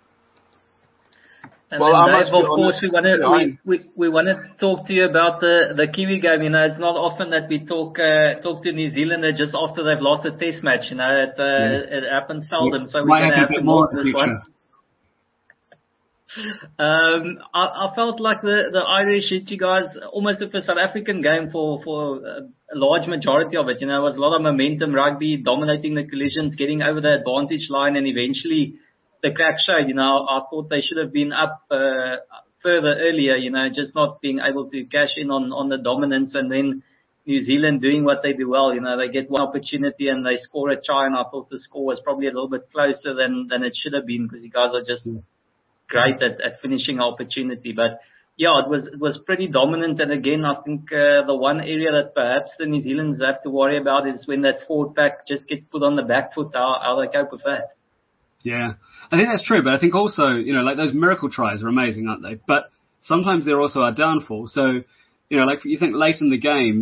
[SPEAKER 3] And well, then, Dave, of course, we want to we, we, we want to talk to you about the, the Kiwi game. You know, it's not often that we talk uh, talk to New Zealander just after they've lost a Test match. You know, it uh, yeah. it happens seldom, yeah. so we're going to have to more this one. Um, I, I felt like the, the Irish hit you guys almost like a South African game for, for a large majority of it. You know, it was a lot of momentum rugby, dominating the collisions, getting over the advantage line, and eventually the crack showed. You know, I thought they should have been up uh, further earlier, you know, just not being able to cash in on, on the dominance, and then New Zealand doing what they do well. You know, they get one opportunity and they score a try, and I thought the score was probably a little bit closer than, than it should have been because you guys are just great at, at finishing opportunity. But yeah, it was it was pretty dominant. And again, I think uh, the one area that perhaps the New Zealanders have to worry about is when that forward pack just gets put on the back foot, how, how they cope with that.
[SPEAKER 4] Yeah, I think that's true. But I think also, you know, like those miracle tries are amazing, aren't they? But sometimes they're also our downfall. So, you know, like you think late in the game,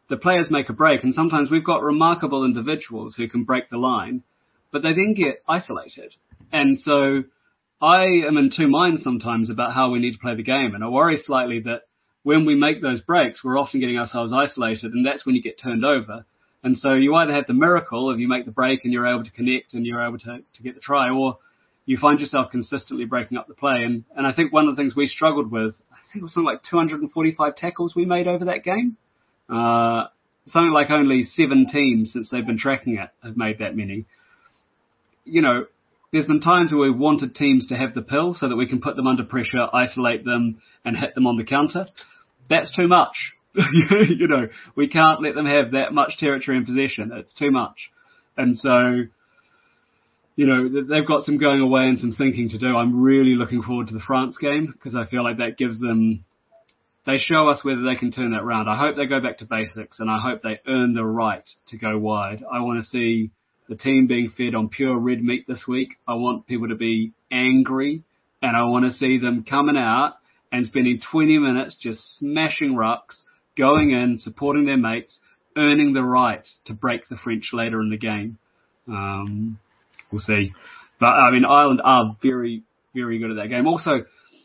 [SPEAKER 4] the players make a break, and sometimes we've got remarkable individuals who can break the line, but they then get isolated. And so I am in two minds sometimes about how we need to play the game, and I worry slightly that when we make those breaks, we're often getting ourselves isolated, and that's when you get turned over. And so you either have the miracle of you make the break and you're able to connect and you're able to, to get the try, or you find yourself consistently breaking up the play. And, and I think one of the things we struggled with, I think it was something like two hundred forty-five tackles we made over that game. Uh, something like only seven teams since they've been tracking it have made that many. You know, there's been times where we've wanted teams to have the pill so that we can put them under pressure, isolate them, and hit them on the counter. That's too much. You know, we can't let them have that much territory in possession. It's too much. And so, you know, they've got some going away and some thinking to do. I'm really looking forward to the France game because I feel like that gives them, they show us whether they can turn that round. I hope they go back to basics, and I hope they earn the right to go wide. I want to see the team being fed on pure red meat this week. I want people to be angry, and I want to see them coming out and spending twenty minutes just smashing rucks, going in, supporting their mates, earning the right to break the French later in the game. Um, we'll see. But, I mean, Ireland are very, very good at that game. Also,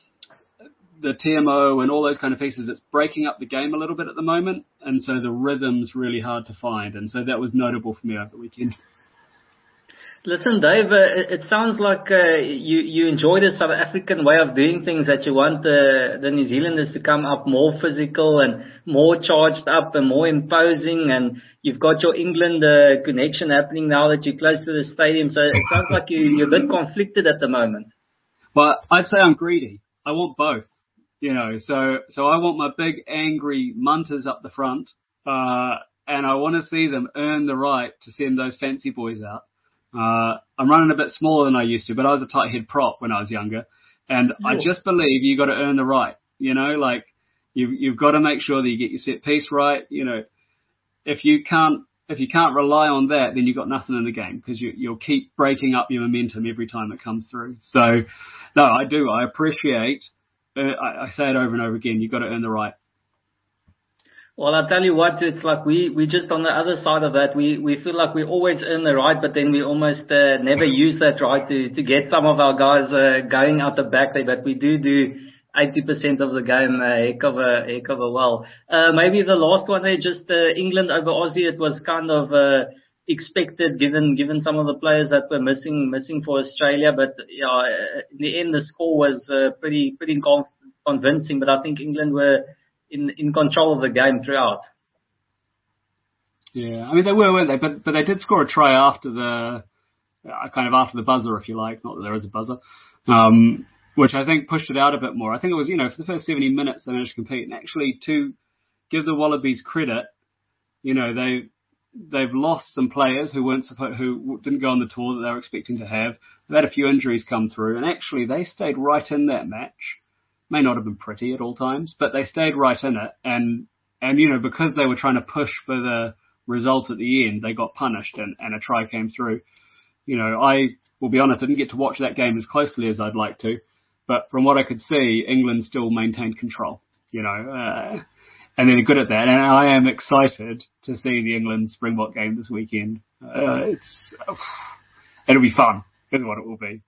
[SPEAKER 4] the T M O and all those kind of pieces, it's breaking up the game a little bit at the moment. And so the rhythm's really hard to find. And so that was notable for me over the weekend.
[SPEAKER 3] Listen, Dave, uh, it sounds like uh, you, you enjoy the South African way of doing things, that you want the, the New Zealanders to come up more physical and more charged up and more imposing, and you've got your England uh, connection happening now that you're close to the stadium, so it sounds like you, you're a bit conflicted at the moment.
[SPEAKER 4] Well, I'd say I'm greedy. I want both, you know, so, so I want my big angry munters up the front, uh, and I want to see them earn the right to send those fancy boys out. Uh, I'm running a bit smaller than I used to, but I was a tight head prop when I was younger. And yeah. I just believe you got to earn the right, you know, like you've, you've got to make sure that you get your set piece right. You know, if you can't, if you can't rely on that, then you've got nothing in the game because you, you'll keep breaking up your momentum every time it comes through. So no, I do. I appreciate, uh, I, I say it over and over again. You've got to earn the right.
[SPEAKER 3] Well, I'll tell you what, it's like we, we just on the other side of that, we, we feel like we always earn the right, but then we almost uh, never use that right to, to get some of our guys uh, going out the back there, but we do do eighty percent of the game uh, heck of a, heck of a well. Uh, maybe the last one there, just uh, England over Aussie, it was kind of uh, expected given given some of the players that were missing missing for Australia, but yeah, in the end the score was uh, pretty pretty convincing, but I think England were in, in control of the game throughout.
[SPEAKER 4] Yeah, I mean, they were, weren't they? But, but they did score a try after the, uh, kind of after the buzzer, if you like. Not that there is a buzzer. Um, which I think pushed it out a bit more. I think it was, you know, for the first seventy minutes they managed to compete. And actually, to give the Wallabies credit, you know, they, they've lost some players who weren't supposed, who didn't go on the tour that they were expecting to have. They've had a few injuries come through. And actually, they stayed right in that match. May not have been pretty at all times, but they stayed right in it. And, and, you know, because they were trying to push for the result at the end, they got punished and, and a try came through. You know, I will be honest, I didn't get to watch that game as closely as I'd like to, but from what I could see, England still maintained control, you know, uh, and they're good at that. And I am excited to see the England Springbok game this weekend. Uh, it's, uh, it'll be fun, is what it will be.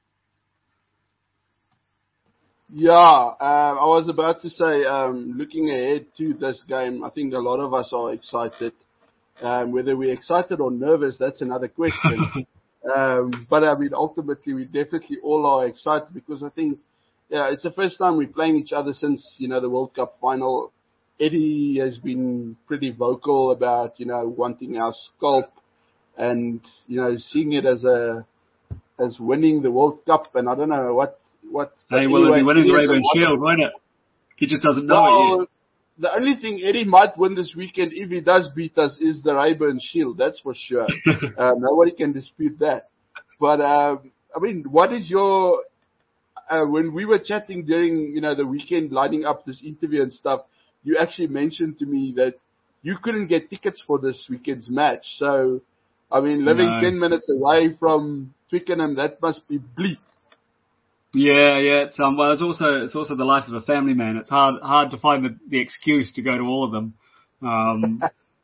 [SPEAKER 2] Yeah, um, I was about to say, um, looking ahead to this game, I think a lot of us are excited. Um, whether we're excited or nervous, that's another question. um, but I mean, ultimately, we definitely all are excited because I think, yeah, it's the first time we're playing each other since, you know, the World Cup final. Eddie has been pretty vocal about, you know, wanting our scalp and, you know, seeing it as a, as winning the World Cup. And I don't know what, what.
[SPEAKER 4] Hey, well, anyway, he'll be winning the Rainbow Shield, won't it? He just doesn't know
[SPEAKER 2] well,
[SPEAKER 4] it yet.
[SPEAKER 2] The only thing Eddie might win this weekend, if he does beat us, is the Rayburn Shield. That's for sure. uh, nobody can dispute that. But, um, I mean, what is your, uh, when we were chatting during, you know, the weekend lining up this interview and stuff, you actually mentioned to me that you couldn't get tickets for this weekend's match. So, I mean, living no. ten minutes away from Twickenham, that must be bleak.
[SPEAKER 4] Yeah, yeah. It's um, well, it's also it's also the life of a family man. It's hard hard to find the, the excuse to go to all of them. Um,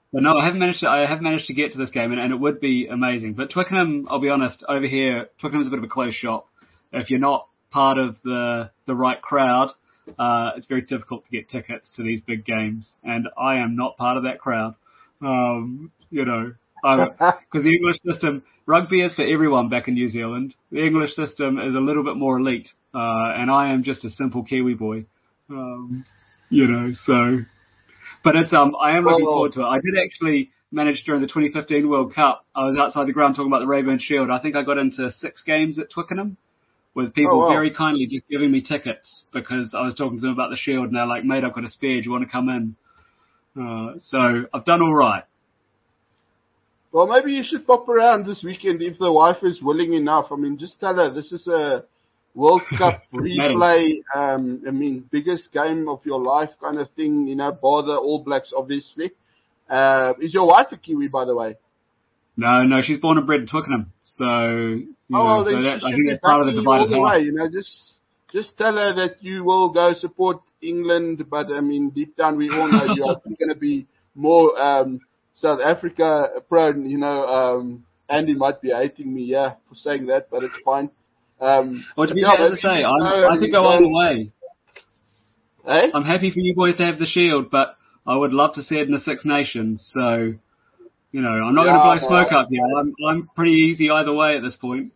[SPEAKER 4] But no, I haven't managed to, I have managed to get to this game and, and it would be amazing. But Twickenham, I'll be honest, over here, Twickenham's a bit of a closed shop. If you're not part of the, the right crowd, uh, it's very difficult to get tickets to these big games. And I am not part of that crowd. Um, you know, because the English system, rugby is for everyone back in New Zealand. The English system is a little bit more elite. Uh, and I am just a simple Kiwi boy. Um, you know, so... But it's um, I am looking forward to it. I did actually manage during the twenty fifteen World Cup. I was outside the ground talking about the Rayburn Shield. I think I got into six games at Twickenham with people
[SPEAKER 2] oh, wow.
[SPEAKER 4] very kindly just giving me tickets because I was talking to them about the Shield and they're like, mate, I've got a spare. Do you want to come in? Uh, so I've done all right.
[SPEAKER 2] Well, maybe you should pop around this weekend if the wife is willing enough. I mean, just tell her this is a World Cup replay, um, I mean, biggest game of your life kind of thing, you know, bar the All Blacks, obviously. Uh, is your wife a Kiwi, by the way?
[SPEAKER 4] No, no, she's born and bred in Twickenham. So, you
[SPEAKER 2] oh,
[SPEAKER 4] know,
[SPEAKER 2] well,
[SPEAKER 4] so
[SPEAKER 2] then
[SPEAKER 4] that,
[SPEAKER 2] she
[SPEAKER 4] I
[SPEAKER 2] should
[SPEAKER 4] think
[SPEAKER 2] be
[SPEAKER 4] that's part of the divided
[SPEAKER 2] all the
[SPEAKER 4] half.
[SPEAKER 2] way, you know, just, just tell her that you will go support England, but I mean, deep down we all know you are going to be more, um, South Africa prone, you know, um, Andy might be hating me, yeah, for saying that, but it's fine. Um,
[SPEAKER 4] well, to be
[SPEAKER 2] yeah,
[SPEAKER 4] fair to say, I'm, I could go either way.
[SPEAKER 2] Eh?
[SPEAKER 4] I'm happy for you boys to have the Shield, but I would love to see it in the Six Nations. So, you know, I'm not
[SPEAKER 2] yeah,
[SPEAKER 4] going to blow smoke
[SPEAKER 2] no,
[SPEAKER 4] up here. I'm, I'm pretty easy either way at this point.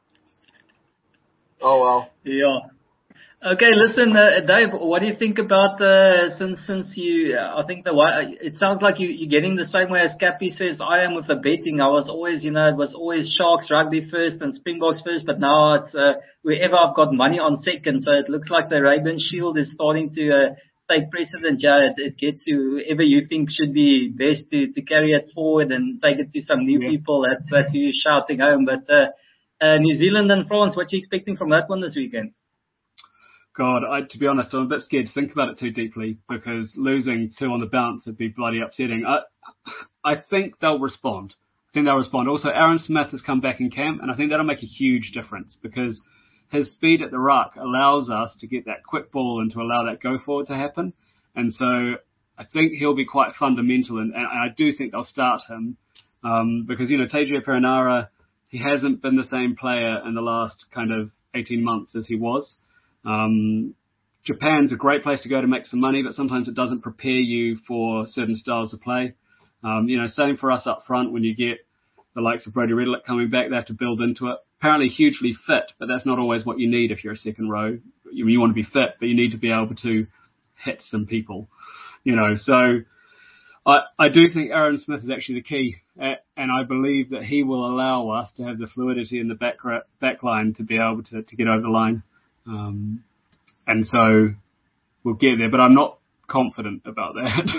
[SPEAKER 2] Oh, well.
[SPEAKER 3] Yeah. Okay, listen, uh, Dave, what do you think about, uh, since, since you, uh, I think the way, it sounds like you, you're getting the same way as Cappy says I am with the betting. I was always, you know, it was always Sharks rugby first and Springboks first, but now it's, uh, wherever I've got money on second. So it looks like the Rayburn Shield is starting to, uh, take precedent. Yeah, it, it gets to whoever you think should be best to, to carry it forward and take it to some new
[SPEAKER 4] yeah.
[SPEAKER 3] people. That's, that's who you're shouting home. But, uh, uh, New Zealand and France, what are you expecting from that one this weekend?
[SPEAKER 4] God, I, to be honest, I'm a bit scared to think about it too deeply because losing two on the bounce would be bloody upsetting. I, I think they'll respond. I think they'll respond. Also, Aaron Smith has come back in camp, and I think that'll make a huge difference because his speed at the ruck allows us to get that quick ball and to allow that go forward to happen. And so I think he'll be quite fundamental, and, and I do think they'll start him um, because, you know, Teju Perenara, he hasn't been the same player in the last kind of eighteen months as he was. Um, Japan's a great place to go to make some money, but sometimes it doesn't prepare you for certain styles of play. Um, you know, same for us up front when you get the likes of Brodie Retallick coming back, they have to build into it. Apparently hugely fit, but that's not always what you need if you're a second row. You, you want to be fit, but you need to be able to hit some people, you know, so I, I do think Aaron Smith is actually the key, uh, and I believe that he will allow us to have the fluidity in the back, back line to be able to, to get over the line. Um, and so we'll get there, but I'm not confident about that.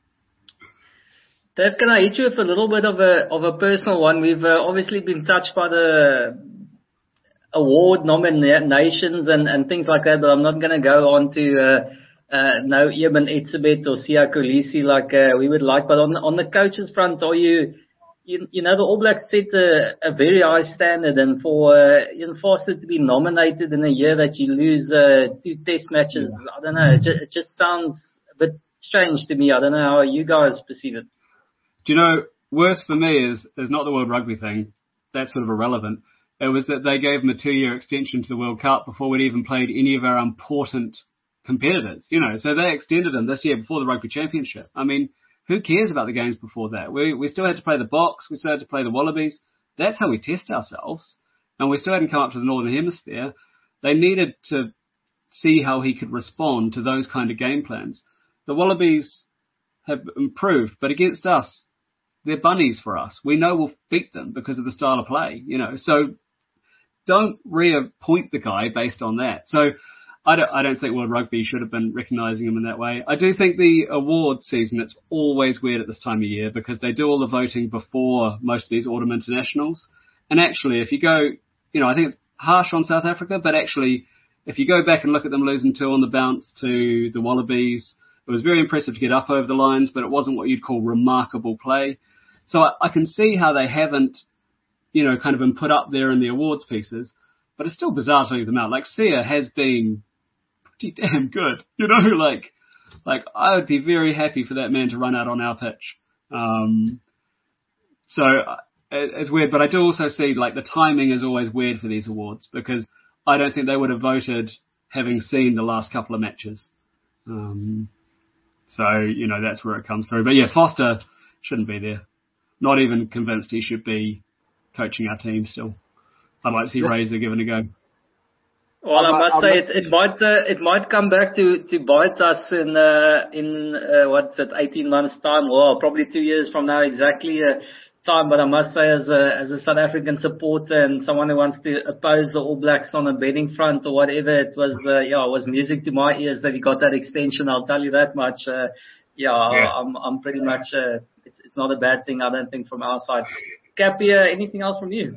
[SPEAKER 3] Dave, can I hit you with a little bit of a of a personal one? We've uh, obviously been touched by the award nominations and, and things like that, but I'm not going to go on to uh, uh, no Eben Etzebeth or Siya Kolisi like uh, we would like. But on on the coaches front, are you? You, you know, the All Blacks set a, a very high standard, and for uh, Ian Foster to be nominated in a year that you lose uh, two test matches, yeah. I don't know, it just, it just sounds a bit strange to me. I don't know how you guys perceive it.
[SPEAKER 4] Do you know, worse for me is, is not the World Rugby thing. That's sort of irrelevant. It was that they gave him a two-year extension to the World Cup before we'd even played any of our important competitors, you know, so they extended him this year before the Rugby Championship. I mean, who cares about the games before that? We we still had to play the Boks. We still had to play the Wallabies. That's how we test ourselves. And we still hadn't come up to the Northern Hemisphere. They needed to see how he could respond to those kind of game plans. The Wallabies have improved, but against us, they're bunnies for us. We know we'll beat them because of the style of play, you know. So don't reappoint the guy based on that. So I don't, I don't think World Rugby should have been recognising him in that way. I do think the awards season, it's always weird at this time of year because they do all the voting before most of these autumn internationals. And actually, if you go, you know, I think it's harsh on South Africa, but actually, if you go back and look at them losing two on the bounce to the Wallabies, it was very impressive to get up over the lines, but it wasn't what you'd call remarkable play. So I, I can see how they haven't, you know, kind of been put up there in the awards pieces, but it's still bizarre to leave them out. Like, Siya has been pretty damn good, you know, like, like I would be very happy for that man to run out on our pitch. Um, so it's weird, but I do also see like the timing is always weird for these awards because I don't think they would have voted having seen the last couple of matches. Um, so, you know, that's where it comes through. But yeah, Foster shouldn't be there. Not even convinced he should be coaching our team still. I'd like to see Razor given a go.
[SPEAKER 3] Well, I must say it, it might uh, it might come back to to bite us in uh, in uh, what's it eighteen months time. Well, probably two years from now exactly uh, time. But I must say, as a as a South African supporter and someone who wants to oppose the All Blacks on a betting front or whatever, it was uh, yeah, it was music to my ears that he got that extension. I'll tell you that much. Uh, yeah, yeah, I'm I'm pretty much. Uh, it's it's not a bad thing, I don't think, from our side. Cappy, uh, anything else from you?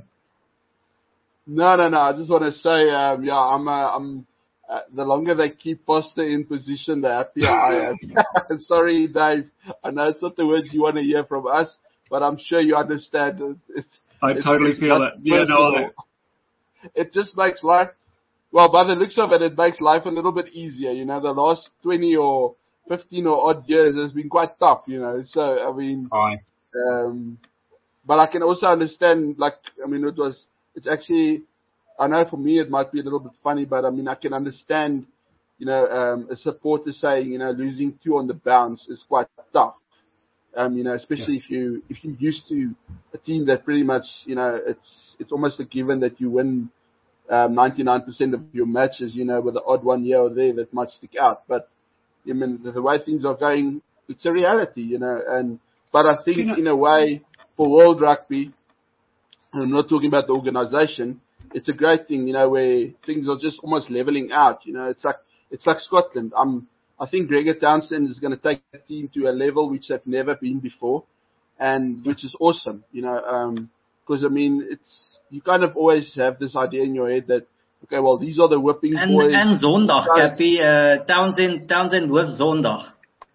[SPEAKER 2] No, no, no. I just want to say, um, yeah, I'm, uh, I'm. Uh, the longer they keep Foster in position, the happier I am. Sorry, Dave. I know it's not the words you want to hear from us, but I'm sure you understand. It, it's,
[SPEAKER 4] I
[SPEAKER 2] it's,
[SPEAKER 4] totally
[SPEAKER 2] it's
[SPEAKER 4] feel it. Yeah, no,
[SPEAKER 2] it just makes life. Well, by the looks of it, it makes life a little bit easier. You know, the last twenty or fifteen or odd years has been quite tough. You know, so I mean,
[SPEAKER 4] Aye.
[SPEAKER 2] um, but I can also understand. Like, I mean, it was. It's actually, I know for me it might be a little bit funny, but I mean, I can understand, you know, um, a supporter saying, you know, losing two on the bounce is quite tough. Um, you know, especially yeah. if you, if you're used to a team that pretty much, you know, it's, it's almost a given that you win, um, ninety-nine percent of your matches, you know, with the odd one here or there that might stick out. But, I mean, the, the way things are going, it's a reality, you know, and, but I think you know, in a way for World Rugby, I'm not talking about the organization. It's a great thing, you know, where things are just almost leveling out. You know, it's like it's like Scotland. I'm, I think Gregor Townsend is going to take the team to a level which they've never been before, and which is awesome. You know, because um, I mean, it's you kind of always have this idea in your head that okay, well, these are the whipping
[SPEAKER 3] and,
[SPEAKER 2] boys.
[SPEAKER 3] And Zondag, Cappy, uh, Townsend, Townsend with Zondag.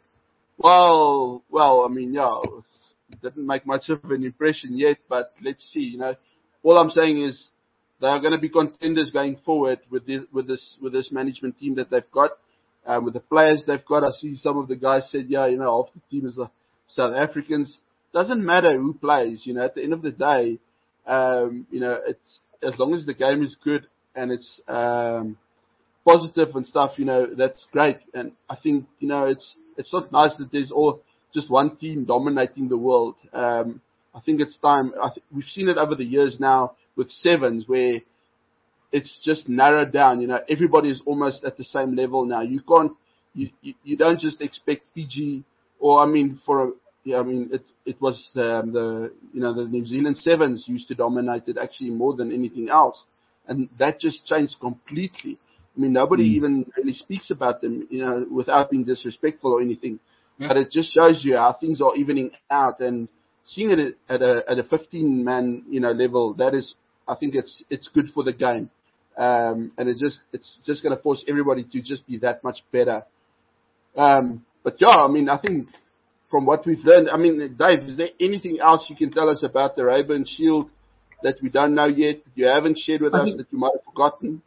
[SPEAKER 2] Well, well, I mean, yeah. Didn't make much of an impression yet, but let's see. You know, all I'm saying is they are going to be contenders going forward with this with this with this management team that they've got, um, with the players they've got. I see some of the guys said, yeah, you know, half the team is uh, South Africans. Doesn't matter who plays. You know, at the end of the day, um, you know, it's as long as the game is good and it's um, positive and stuff. You know, that's great. And I think you know, it's it's not nice that there's all just one team dominating the world. Um, I think it's time. I th- we've seen it over the years now with sevens where it's just narrowed down. You know, everybody is almost at the same level now. You can't, you, you, you don't just expect Fiji or, I mean, for a, yeah, I mean, it, it was um, the, you know, the New Zealand sevens used to dominate it actually more than anything else. And that just changed completely. I mean, nobody mm. even really speaks about them, you know, without being disrespectful or anything. But it just shows you how things are evening out, and seeing it at a at a fifteen man you know level, that is, I think it's it's good for the game, um, and it's just it's just going to force everybody to just be that much better. Um, but yeah, I mean, I think from what we've learned, I mean, Dave, is there anything else you can tell us about the Rayburn Shield that we don't know yet, that you haven't shared with I us, that you might have forgotten?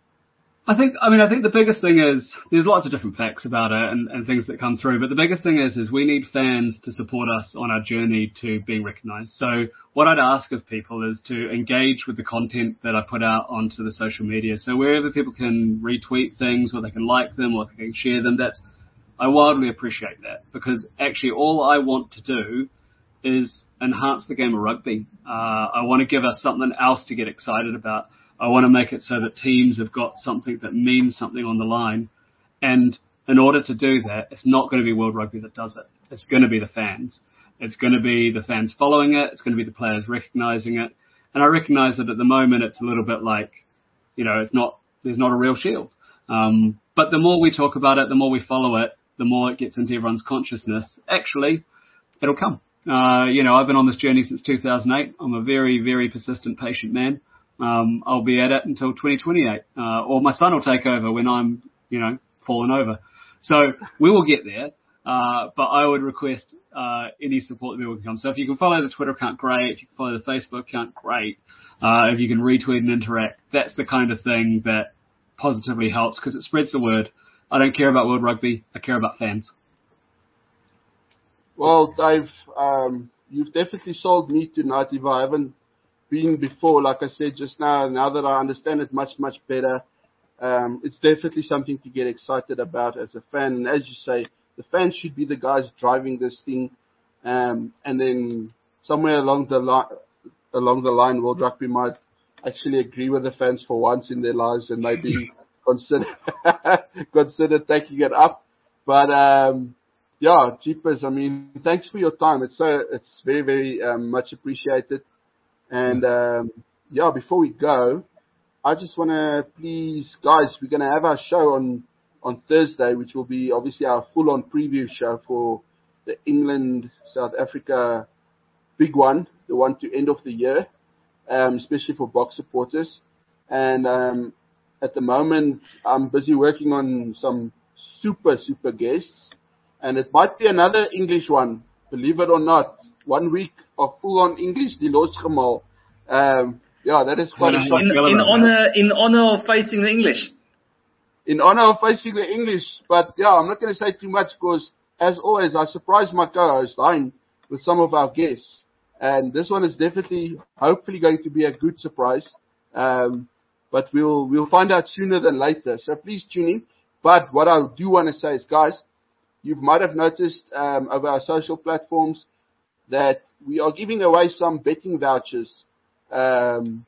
[SPEAKER 4] I think, I mean, I think the biggest thing is, there's lots of different facts about it and, and things that come through, but the biggest thing is, is we need fans to support us on our journey to being recognised. So what I'd ask of people is to engage with the content that I put out onto the social media. So wherever people can retweet things, or they can like them, or they can share them, that's, I wildly appreciate that, because actually all I want to do is enhance the game of rugby. Uh, I want to give us something else to get excited about. I want to make it so that teams have got something that means something on the line. And in order to do that, it's not going to be World Rugby that does it. It's going to be the fans. It's going to be the fans following it. It's going to be the players recognising it. And I recognise that at the moment it's a little bit like, you know, it's not, there's not a real shield. Um, but the more we talk about it, the more we follow it, the more it gets into everyone's consciousness. Actually, it'll come. Uh, you know, I've been on this journey since two thousand eight. I'm a very, very persistent, patient man. Um, I'll be at it until twenty twenty-eight, uh, or my son will take over when I'm, you know, fallen over. So we will get there. Uh, but I would request, uh, any support that people can come. So if you can follow the Twitter account, great. If you can follow the Facebook account, great. Uh, if you can retweet and interact, that's the kind of thing that positively helps, because it spreads the word. I don't care about World Rugby. I care about fans.
[SPEAKER 2] Well, Dave, um, you've definitely sold me tonight if I haven't been before. Like I said just now, now that I understand it much, much better, um, it's definitely something to get excited about as a fan. And as you say, the fans should be the guys driving this thing. Um, and then somewhere along the line, along the line, World Rugby might actually agree with the fans for once in their lives and maybe consider consider taking it up. But um, yeah, Jeepers, I mean, thanks for your time. It's so it's very very um, much appreciated. And um, yeah, before we go, I just want to please, guys, we're going to have our show on on Thursday, which will be obviously our full-on preview show for the England South Africa big one, the one to end of the year, um, especially for Boks supporters. And um, at the moment, I'm busy working on some super, super guests. And it might be another English one, believe it or not. One week of full-on English, die losgemaal. Um, yeah, that is quite a shock.
[SPEAKER 3] In, in honor, in honor of facing the English.
[SPEAKER 2] In honor of facing the English. But yeah, I'm not going to say too much because, as always, I surprise my co-host, Hein, with some of our guests. And this one is definitely, hopefully going to be a good surprise. Um, but we'll, we'll find out sooner than later. So please tune in. But what I do want to say is, guys, you might have noticed um, over our social platforms that we are giving away some betting vouchers, um,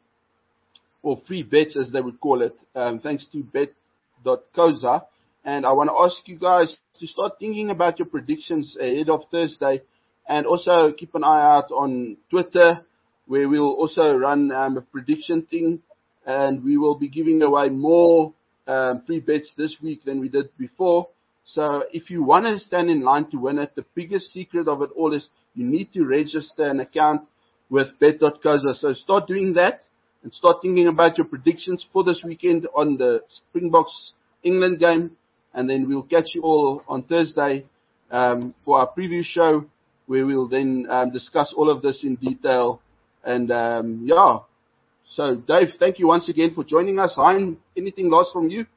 [SPEAKER 2] or free bets as they would call it, um, thanks to bet dot coza. And I want to ask you guys to start thinking about your predictions ahead of Thursday. And also keep an eye out on Twitter, where we'll also run um, a prediction thing. And we will be giving away more um, free bets this week than we did before. So if you want to stand in line to win it, the biggest secret of it all is you need to register an account with bet dot coza. So start doing that and start thinking about your predictions for this weekend on the Springboks England game. And then we'll catch you all on Thursday um, for our preview show, where we'll then um, discuss all of this in detail. And um, yeah, so Dave, thank you once again for joining us. Hein, anything last from you?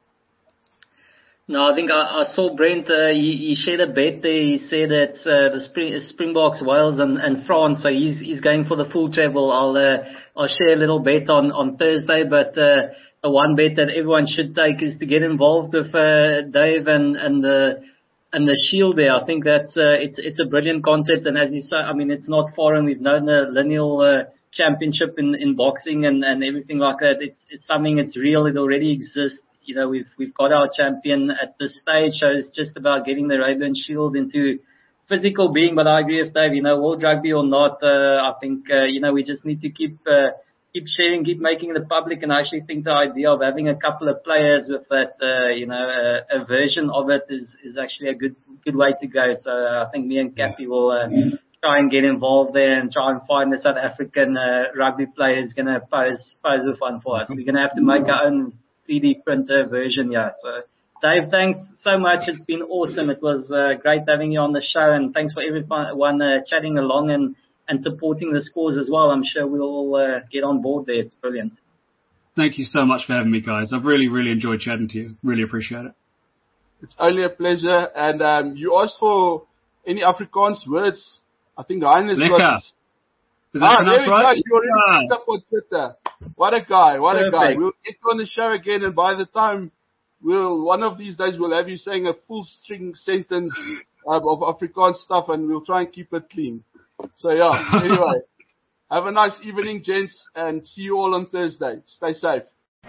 [SPEAKER 3] No, I think I, I saw Brent, uh, he, he shared a bet there. He said that uh, the Spring, Springboks, Wales and, and France, so he's, he's going for the full travel. I'll, uh, I'll share a little bet on, on Thursday, but uh, the one bet that everyone should take is to get involved with uh, Dave and, and the and the Shield there. I think that's uh, it's it's a brilliant concept, and as you say, I mean, it's not foreign. We've known the lineal uh, championship in, in boxing and, and everything like that. It's it's something it's real. It already exists. You know, we've we've got our champion at this stage, so it's just about getting the Rayburn Shield into physical being. But I agree with Dave. You know, World Rugby or not, uh, I think uh, you know we just need to keep uh, keep sharing, keep making it public. And I actually think the idea of having a couple of players with that, uh, you know, a, a version of it is is actually a good good way to go. So uh, I think me and Cappy will uh, try and get involved there and try and find the South African uh, rugby player who's going to pose pose a fun for us. We're going to have to make our own three D printer version, yeah. So, Dave, thanks so much. It's been awesome. It was uh, great having you on the show, and thanks for everyone uh, chatting along and, and supporting the scores as well. I'm sure we'll all uh, get on board there. It's brilliant.
[SPEAKER 4] Thank you so much for having me, guys. I've really, really enjoyed chatting to you. Really appreciate it.
[SPEAKER 2] It's only a pleasure. And um, you asked for any Afrikaans words. I think Hein has
[SPEAKER 4] Lekker.
[SPEAKER 2] got...
[SPEAKER 4] Is that
[SPEAKER 2] ah, there we
[SPEAKER 4] right?
[SPEAKER 2] go. You already picked up on Twitter. What a guy. What
[SPEAKER 3] Perfect.
[SPEAKER 2] a guy. We'll get you on the show again, and by the time we'll, one of these days we'll have you saying a full string sentence um, of Afrikaans stuff, and we'll try and keep it clean. So yeah, anyway. Have a nice evening, gents, and see you all on Thursday. Stay safe.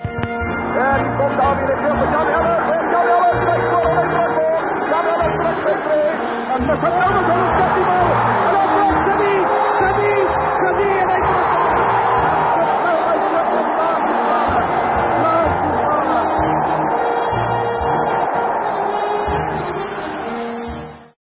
[SPEAKER 1] En komt daar weer de beeld van Jan Ellis. En Jan Ellis, hij scoort, hij scoort. Jan Ellis met twee. En met